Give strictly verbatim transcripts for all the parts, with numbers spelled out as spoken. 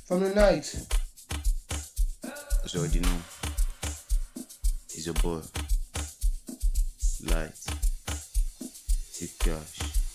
From the night. As you already know, it's your boy, Light, Big Cash.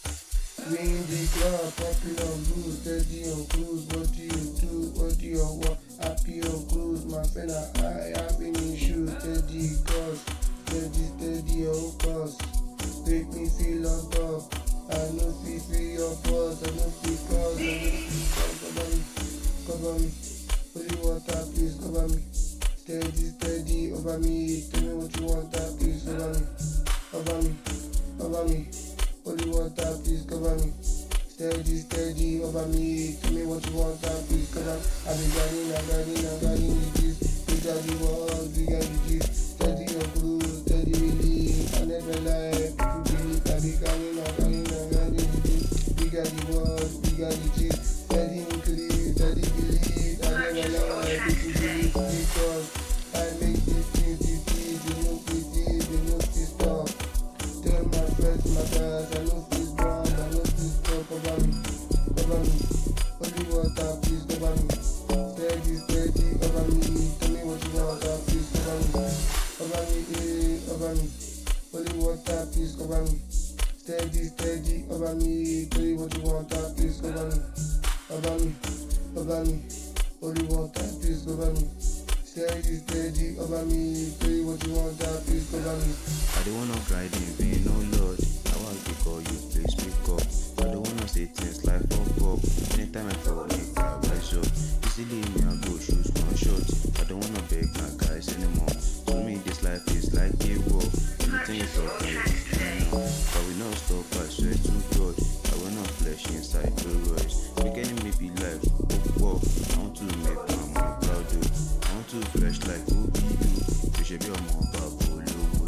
We in the club, popping on blues, steady on cruise. What do you do? What do you want? Happy on cruise, my friend. I have been in shoes, steady cause, steady, steady on cause. Make me feel on top. I know feel free of us, I know feel cause, I know feel cause. Cover me, cover me. Holy water, please cover me. Steady, steady over me. Tell me what you want, please cover me, cover me, cover me. Holy water, please cover me. Steady, steady over me. Tell me what you want, please cover me. I be grinding, I'm grinding, I'm grinding the gist. Big daddy was, big daddy gist. Steady on cruise, steady release. I never lie, people believe. I be grinding, I'm grinding, I'm grinding the gist. Big daddy was, big daddy gist. Steady increase, steady believe. I never lie, people believe. Because I make these things easy. They know this, they know this stuff. Tell my friends, my guys, I know this bomb, I know this stuff. Cover me, cover me. Holy water, please cover me. Steady, steady over me. Tell me what you want, please cover me. Cover me, eh, cover me. Holy water, please cover me. Steady, steady over me. Tell me what you want, please cover me. Cover me, cover me. Holy water, please cover me. Steady, steady over me. Tell me what you want, please cover me. I don't wanna grind in vain, no lord. I want to call you, please speak up. I don't wanna say things like fuck up. Anytime I fall, make I rise up. Easily me I go shoes one shot. I don't wanna beg my guys anymore. To me this life is like a war. Everything is okay, you know. But we not stop, I swear to God. I will not flesh inside the royce. Beginning me be life, oh, I want to make my mom proud of. I want to flesh like who be you. You should be a mom, Pablo.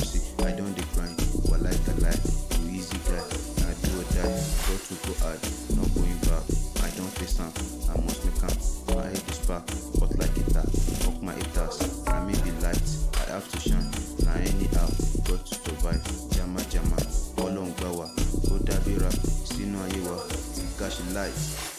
I don't decline, but like a life, too easy guy. I do or die, go to go hard, not going back. I don't face am, I must make am. My head is back, hot like a tap. Fuck my haters, I may be light, I have to shine. Now anyhow, got to survive. Jama jama, all on gawa, go dabira, see no ayewa, cash light.